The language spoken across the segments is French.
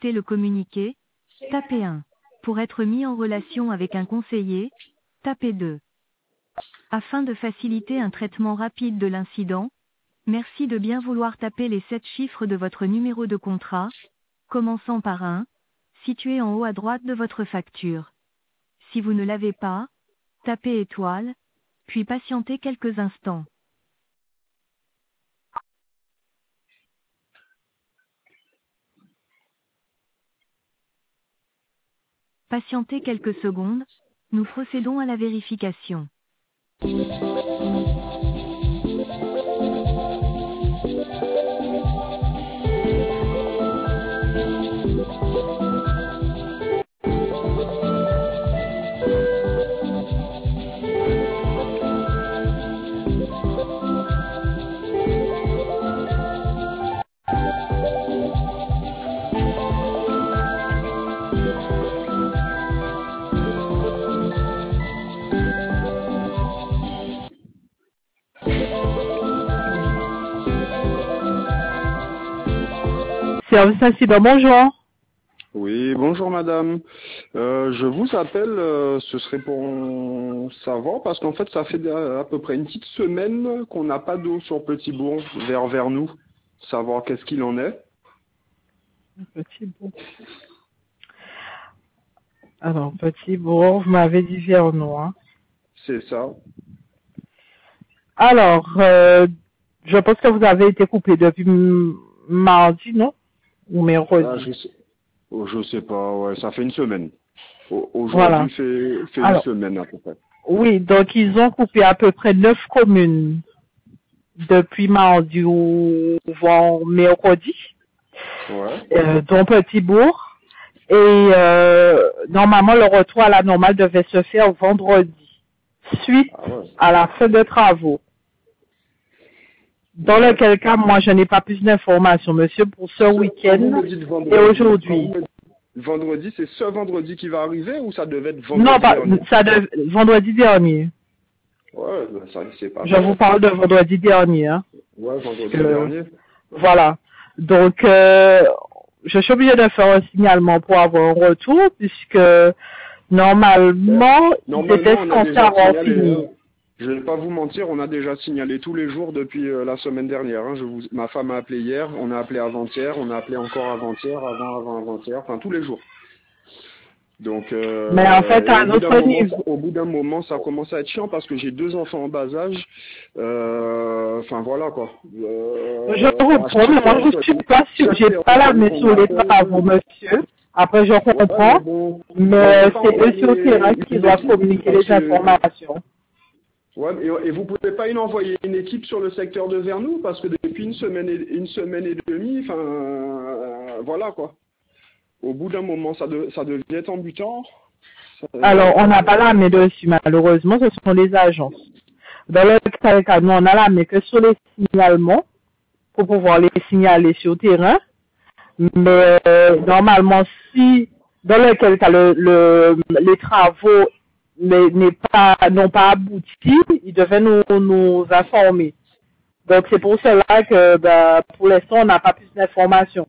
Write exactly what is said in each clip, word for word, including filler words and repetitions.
écouter le communiqué, tapez un. Pour être mis en relation avec un conseiller, tapez deux. Afin de faciliter un traitement rapide de l'incident, merci de bien vouloir taper les sept chiffres de votre numéro de contrat, commençant par un, situé en haut à droite de votre facture. Si vous ne l'avez pas, tapez étoile, puis patientez quelques instants. Patientez quelques secondes, nous procédons à la vérification. Service incident, bonjour. Oui, bonjour madame. Euh, je vous appelle, euh, ce serait pour savoir, parce qu'en fait ça fait à peu près une petite semaine qu'on n'a pas d'eau sur Petit-Bourg, vers vers nous. Savoir qu'est-ce qu'il en est. Petit-Bourg. Alors, Petit-Bourg, vous m'avez dit Vernon, hein. C'est ça. Alors, euh, je pense que vous avez été coupé depuis m- mardi, non? Ou mercredi. Ah, je sais, oh, je sais pas, ouais, ça fait une semaine. Au- Aujourd'hui Voilà. fait, fait Alors, une semaine à peu près. Oui, donc ils ont coupé à peu près neuf communes depuis mardi ou voire mercredi, Ouais. euh, dont Petit-Bourg. Et euh, normalement, le retour à la normale devait se faire vendredi, suite Ah ouais. à la fin de travaux. Dans Ouais. lequel cas, moi, je n'ai pas plus d'informations, monsieur, pour ce Quand vous week-end me dites vendredi, et aujourd'hui. quand vous me dites vendredi, c'est ce vendredi qui va arriver ou ça devait être vendredi Non, pas, dernier? ça de, vendredi dernier. Ouais, ça c'est pas Je vous parle de vendredi dernier. Hein. Ouais, vendredi Euh, dernier. Voilà. Donc, euh, je suis obligée de faire un signalement pour avoir un retour, puisque normalement, ils Normalement, étaient on a censés déjà avoir signalé. fini. Hein. Je vais pas vous mentir, on a déjà signalé tous les jours depuis euh, la semaine dernière. Hein. Je vous, ma femme a appelé hier, on a appelé avant-hier, on a appelé encore avant-hier, avant, avant, avant-hier, enfin tous les jours. Donc, euh, Mais en fait, et à au un bout d'un autre moment, niveau. ça- au bout d'un moment, ça commence à être chiant parce que j'ai deux enfants en bas âge. Euh, Enfin voilà quoi. Euh, Je à comprends, chaque mais moi, je séance, suis pas sûre. chaque J'ai séance, pas la on, main on sur les m'appelle. travaux, monsieur. Après, je Ouais, comprends, mais bon, moi mais j'ai pas c'est eux sur le terrain envoyé qui une doivent équipe communiquer parce les que. informations. Ouais, et, et vous pouvez pas y envoyer une équipe sur le secteur de Vernou parce que depuis une semaine et une semaine et demie, enfin euh, voilà quoi. Au bout d'un moment, ça, de, ça devient embutant. Ça, Alors, on n'a euh, pas la main dessus, malheureusement, ce sont les agences. Dans le cas, nous, on a la main que sur les signalements, pour pouvoir les signaler sur le terrain. Mais euh, normalement, si dans lequel cas le, le, les travaux n'est n'est pas n'ont pas abouti, ils devaient nous, nous informer. Donc c'est pour cela que bah, pour l'instant on n'a pas plus d'informations.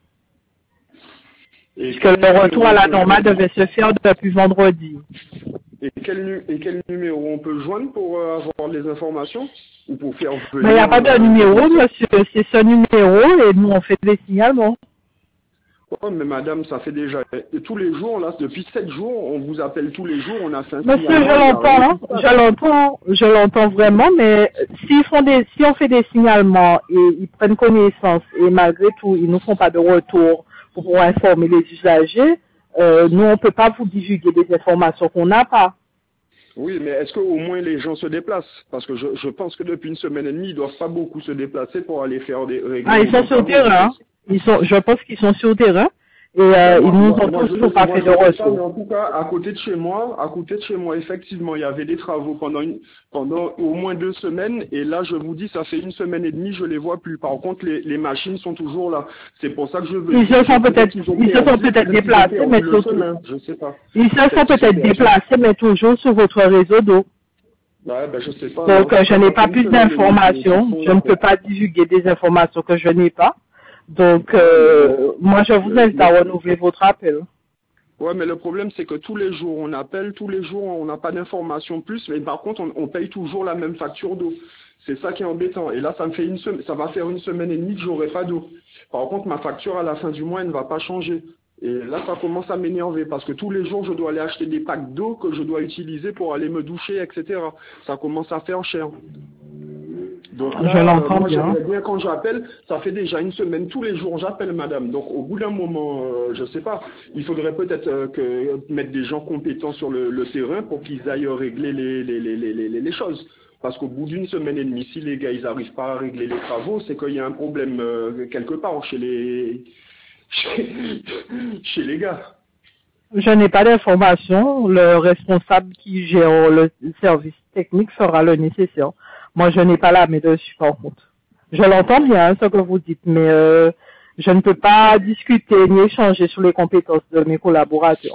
et Puisque quel le retour à la numéro normale devait se faire depuis vendredi. et quel, nu- et quel numéro on peut joindre pour euh, avoir les informations ou pour faire venir. Mais il n'y a pas de euh, numéro, monsieur, c'est ce numéro et nous on fait des signalements. Oh, mais madame, ça fait déjà et tous les jours, là, depuis sept jours, on vous appelle tous les jours, on a fait un Monsieur, signalement, je il y a rien l'entends, hein. qui se passe. je l'entends, je l'entends vraiment, mais s'ils font des, si on fait des signalements et ils prennent connaissance et malgré tout ils nous font pas de retour pour pouvoir informer les usagers, euh, nous on peut pas vous divulguer des informations qu'on n'a pas. Oui, mais est-ce qu'au moins les gens se déplacent? Parce que je, je pense que depuis une semaine et demie, ils doivent pas beaucoup se déplacer pour aller faire des régler Ah, ils des sont sur le travaux. terrain, hein. Ils sont, je pense qu'ils sont sur le terrain et euh, Ben, moi, ils nous moi, ont moi, je, toujours pas moi, fait je de sais pas, mais retour. en tout cas, à côté de chez moi, à côté de chez moi, effectivement, il y avait des travaux pendant une, pendant au moins deux semaines, et là, je vous dis, ça fait une semaine et demie, je les vois plus. Par contre, les, les machines sont toujours là. C'est pour ça que je veux Ils dire. se sont peut-être, qu'ils ont ils se sont perdu, peut-être qu'ils ont déplacés, perdu mais le surtout, chemin, je sais pas. ils se sont Peut-être qu'ils peut-être perdu. déplacés, mais toujours sur votre réseau d'eau. Ouais, ben, je sais pas. Donc, mais en euh, tout je cas, n'ai ça fait pas une plus semaine et demie qu'ils- qu'ils d'informations. sont Je là, ne quoi. peux pas divulguer des informations que je n'ai pas. Donc, euh, moi, je vous invite à renouveler votre appel. Ouais, mais le problème, c'est que tous les jours, on appelle, tous les jours, on n'a pas d'informations plus, mais par contre, on, on paye toujours la même facture d'eau. C'est ça qui est embêtant. Et là, ça me fait une semaine, ça va faire une semaine et demie que j'aurai pas d'eau. Par contre, ma facture à la fin du mois, elle ne va pas changer. Et là, ça commence à m'énerver parce que tous les jours, je dois aller acheter des packs d'eau que je dois utiliser pour aller me doucher, et cetera. Ça commence à faire cher. Donc là, je l'entends moi, bien. j'aimerais bien quand j'appelle, ça fait déjà une semaine, tous les jours j'appelle madame. Donc au bout d'un moment, euh, je sais pas, il faudrait peut-être euh, que mettre des gens compétents sur le, le terrain pour qu'ils aillent régler les, les, les, les, les, les choses. Parce qu'au bout d'une semaine et demie, si les gars ils n'arrivent pas à régler les travaux, c'est qu'il y a un problème euh, quelque part chez les chez, chez les gars. Je n'ai pas d'informations. Le responsable qui gère le service technique fera le nécessaire. Moi, je n'ai pas la main dessus, par contre. Je l'entends bien, ce que vous dites, mais euh, je ne peux pas discuter ni échanger sur les compétences de mes collaborateurs.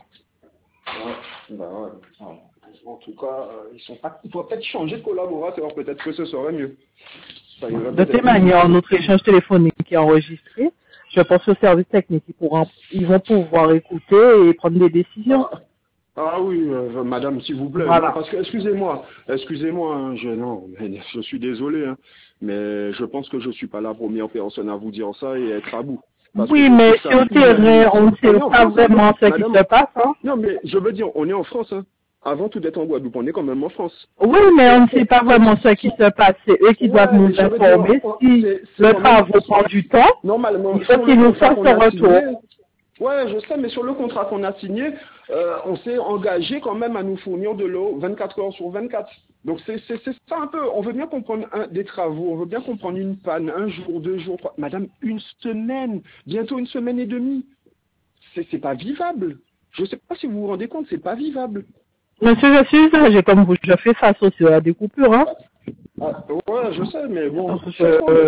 Ouais, bah ouais. En tout cas, euh, ils sont pas. Il faut peut-être changer de collaborateur, peut-être que ce serait mieux. Ça irait De toute manière, notre échange téléphonique est enregistré. Je pense au service technique, ils, pourront, ils vont pouvoir écouter et prendre des décisions. Ah, ah oui, euh, madame, s'il vous plaît. Voilà. Non, parce que, excusez-moi, excusez-moi, hein, je, non, mais je suis désolé, hein, mais je pense que je suis pas la première personne à vous dire ça et être à bout. Parce Oui, que mais ça, sur le terrain, on ne sait pas vraiment ce madame, qui se passe. Hein. Non, mais je veux dire, on est en France, hein. Avant tout d'être en Guadeloupe, on est quand même en France. Oui, mais on ne sait pas vraiment ce qui se passe. C'est eux qui Ouais, doivent nous informer. Dire, si c'est, c'est le travail prend du temps, normalement, il faut qu'ils nous fassent un retour. Signé, ouais, je sais, mais sur le contrat qu'on a signé, euh, on s'est engagé quand même à nous fournir de l'eau vingt-quatre heures sur vingt-quatre. Donc c'est, c'est, c'est ça un peu. On veut bien comprendre un, des travaux, on veut bien comprendre une panne, un jour, deux jours, trois. Madame, une semaine, bientôt une semaine et demie. C'est, c'est pas vivable. Je sais pas si vous vous rendez compte, c'est pas vivable. Monsieur, je suis usagé comme vous. Je fais face aussi à des coupures. Hein. Ah, ouais, je sais, mais bon, je, euh,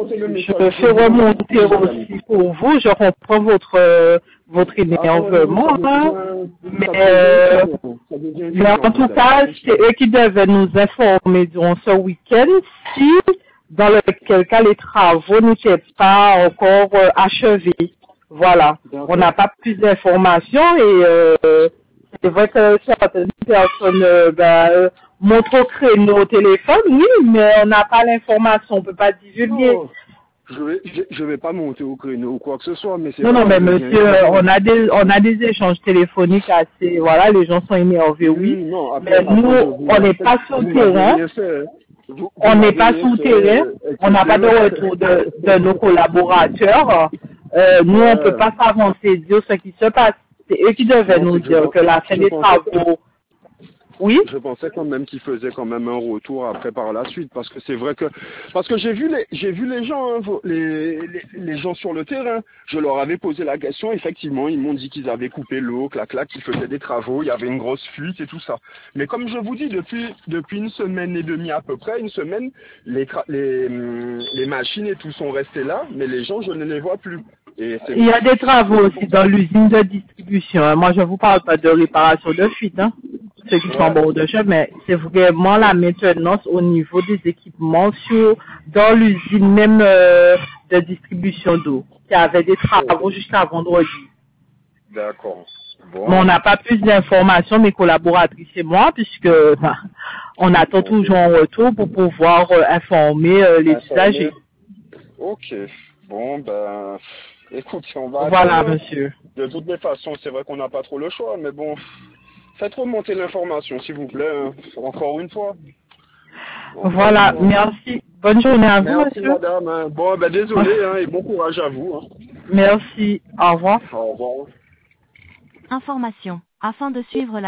je fais remonter aussi pour vous. Je comprends votre euh, votre énervement, ah, hein, mais, euh, mais en tout cas, c'est eux qui devaient nous informer durant ce week-end si, dans lequel cas, les travaux n'étaient pas encore euh, achevés. Voilà, on n'a pas plus d'informations et euh, c'est vrai que certaines personnes euh, ben, euh, montrent au créneau au téléphone, oui, mais on n'a pas l'information, on peut pas divulguer. Non, je vais, je, je vais pas monter au créneau ou quoi que ce soit, mais c'est non, non, mais monsieur, on a des, on a des échanges téléphoniques assez, voilà, les gens sont énervés, oui, oui non, après, mais nous, on n'est pas sur le terrain. Vous, on n'est pas sous le terrain, on n'a pas de retour de, de nos collaborateurs. Euh, nous, on ne peut pas s'avancer, dire ce qui se passe. C'est eux qui devaient nous dire que la fin des travaux. Oui. Je pensais quand même qu'ils faisaient quand même un retour après par la suite, parce que c'est vrai que parce que j'ai vu les j'ai vu les gens hein, les, les les gens sur le terrain. Je leur avais posé la question, effectivement, ils m'ont dit qu'ils avaient coupé l'eau, clac clac, qu'ils faisaient des travaux, il y avait une grosse fuite et tout ça. Mais comme je vous dis, depuis depuis une semaine et demie à peu près, une semaine, les les les machines et tout sont restés là, mais les gens je ne les vois plus. Et il y a des travaux aussi dans l'usine de distribution. Moi, je vous parle pas de réparation de fuite, hein. Ceux qui sont en bord de chemin, mais c'est vraiment la maintenance au niveau des équipements sur, dans l'usine même euh, de distribution d'eau. Il y avait des travaux jusqu'à vendredi. D'accord. Bon. Mais on n'a pas plus d'informations, mes collaboratrices et moi, puisque ben, on attend toujours un retour pour pouvoir euh, informer euh, les usagers. Ok. Bon, ben, écoute, on va... Voilà, attendre. Monsieur. De toutes les façons, c'est vrai qu'on n'a pas trop le choix, mais bon... Faites remonter l'information, s'il vous plaît, hein, encore une fois. Bon, voilà, bon. Merci. Bonne journée à vous, merci, monsieur. Madame. Hein. Bon, ben désolé, hein, et bon courage à vous. Hein. Merci. Au revoir. Au revoir. Information. Afin de suivre la